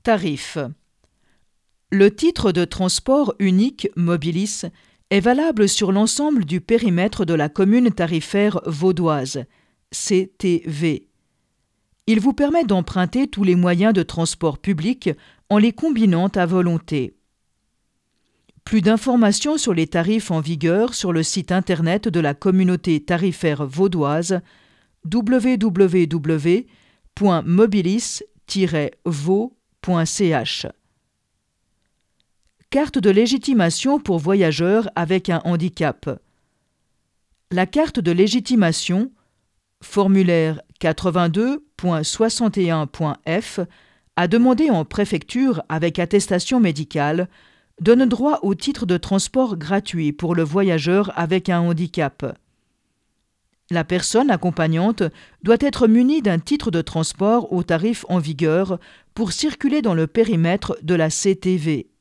Tarif. Le titre de transport unique Mobilis est valable sur l'ensemble du périmètre de la commune tarifaire vaudoise, CTV. Il vous permet d'emprunter tous les moyens de transport public en les combinant à volonté. Plus d'informations sur les tarifs en vigueur sur le site internet de la communauté tarifaire vaudoise www.mobilis-vaux.ch. Carte de légitimation pour voyageurs avec un handicap. La carte de légitimation, formulaire 82.61.f, à demander en préfecture avec attestation médicale, donne droit au titre de transport gratuit pour le voyageur avec un handicap. La personne accompagnante doit être munie d'un titre de transport au tarif en vigueur pour circuler dans le périmètre de la CTV.